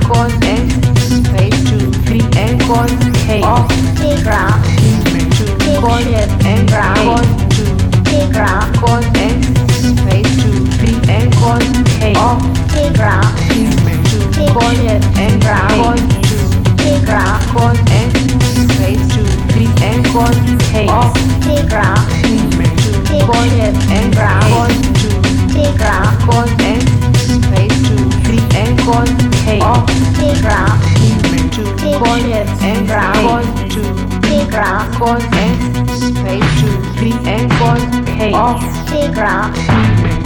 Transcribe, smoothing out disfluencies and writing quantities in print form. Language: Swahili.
con S space 2 3 and con H off T-graph, 2 con and con 2 T-graph, con S space 2 3 and con H off T-graph, 2 con and con 2 T-graph, con S space 2 3 and con H off T-graph, 2 con and con 2 T-graph, con S space 2 3 and con H off T-graph, 2 con and con 2 T-graph, con S space 2 3 and con H off T-graph,